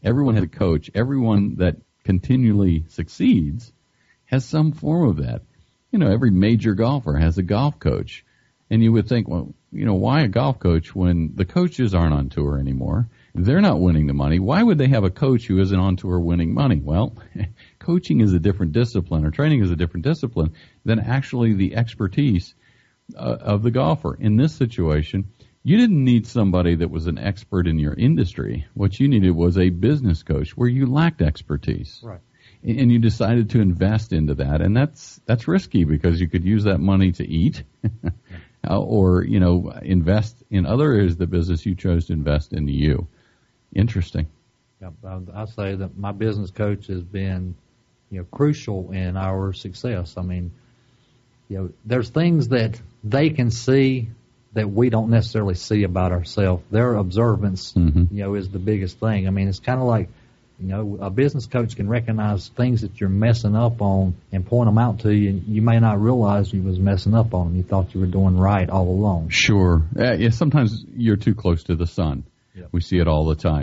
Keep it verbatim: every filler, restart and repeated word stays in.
Everyone has a coach. Everyone that continually succeeds has some form of that. You know, every major golfer has a golf coach. And you would think, well, you know, why a golf coach when the coaches aren't on tour anymore? They're not winning the money. Why would they have a coach who isn't on tour winning money? Well, coaching is a different discipline, or training is a different discipline than actually the expertise uh, of the golfer. In this situation, you didn't need somebody that was an expert in your industry. What you needed was a business coach where you lacked expertise. Right. And you decided to invest into that. And that's that's risky because you could use that money to eat or, you know, invest in other areas of the business. You chose to invest into you. Interesting. Yeah, I say that my business coach has been, you know, crucial in our success. I mean, you know, there's things that they can see that we don't necessarily see about ourselves. Their observance, mm-hmm. you know, is the biggest thing. I mean, it's kind of like, you know, a business coach can recognize things that you're messing up on and point them out to you, and you may not realize you was messing up on them. You thought you were doing right all along. Sure. Uh, yeah, sometimes you're too close to the sun. Yep. We see it all the time.